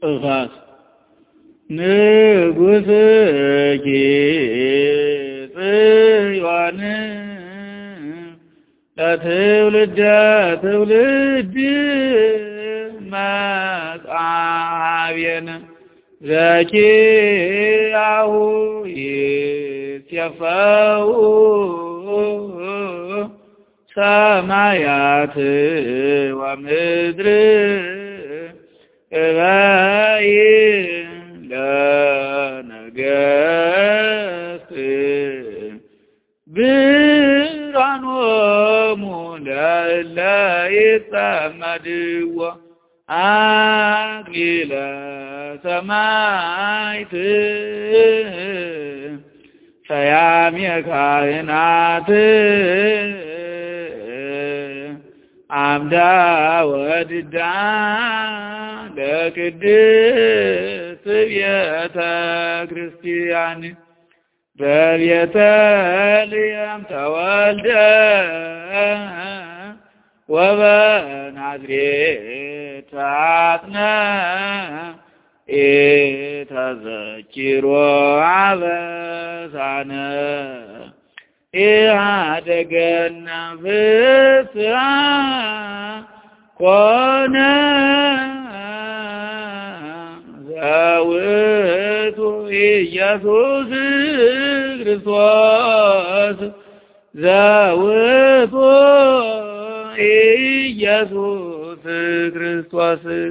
እኻስ ንጉሥኪ ጽዮን ለትውልደ ትውልድ መጽአብየነ ዘኪያሁ ይትፌው ሰማያት ወምድር እበይ ለነገሥት ብርሃኖሙ ለእለ ይጸመድዎ አክሊለ ሰማዕት ሰያሜ ካህናት አምዳ ወድዳ ለቅድስት ቤተ ክርስቲያን በቤተልሔም ተወልደ ወበናዝሬት ተአጥነ ኢተዘኪሮ አበሳነ ኢሃደገነ ፍስሐ ኮነ ዘውእቱ ኢየሱስ ክርስቶስ ዘውእቱ ኢየሱስ ክርስቶስ